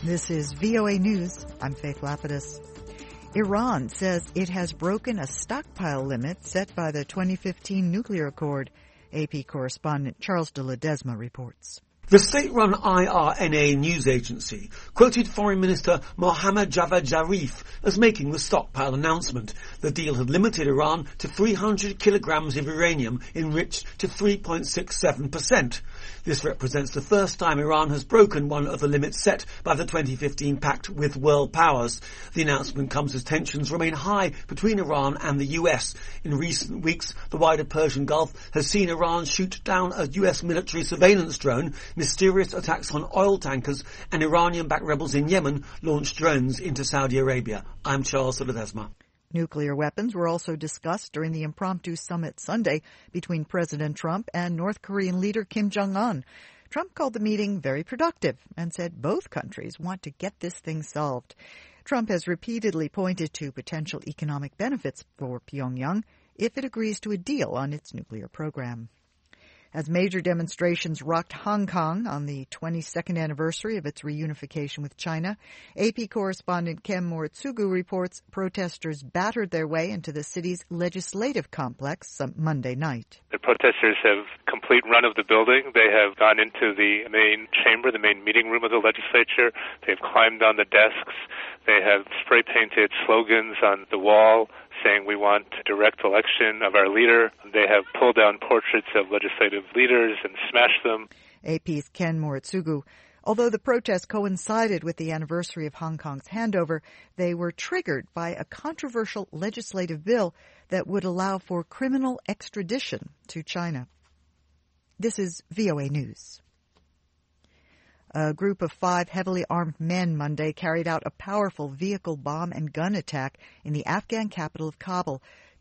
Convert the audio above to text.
This is VOA News. I'm Faith Lapidus. Iran says it has broken a stockpile limit set by the 2015 nuclear accord. AP correspondent Charles de Ledesma reports. The state-run IRNA news agency quoted Foreign Minister Mohammad Javad Zarif as making the stockpile announcement. The deal had limited Iran to 300 kilograms of uranium enriched to 3.67%. This represents the first time Iran has broken one of the limits set by the 2015 pact with world powers. The announcement comes as tensions remain high between Iran and the US. In recent weeks, the wider Persian Gulf has seen Iran shoot down a US military surveillance drone, mysterious attacks on oil tankers, and Iranian-backed rebels in Yemen launched drones into Saudi Arabia. I'm Charles de Ledesma. Nuclear weapons were also discussed during the impromptu summit Sunday between President Trump and North Korean leader Kim Jong-un. Trump called the meeting very productive and said both countries want to get this thing solved. Trump has repeatedly pointed to potential economic benefits for Pyongyang if it agrees to a deal on its nuclear program. As major demonstrations rocked Hong Kong on the 22nd anniversary of its reunification with China, AP correspondent Ken Moritsugu reports protesters battered their way into the city's legislative complex Monday night. The protesters have complete run of the building. They have gone into the main chamber, the main meeting room of the legislature. They've climbed on the desks. They have spray-painted slogans on the wall saying we want direct election of our leader. They have pulled down portraits of legislative leaders and smashed them. AP's Ken Moritsugu. Although the protests coincided with the anniversary of Hong Kong's handover, they were triggered by a controversial legislative bill that would allow for criminal extradition to China. This is VOA News. A group of 5 heavily armed men Monday carried out a powerful vehicle bomb and gun attack in the Afghan capital of Kabul.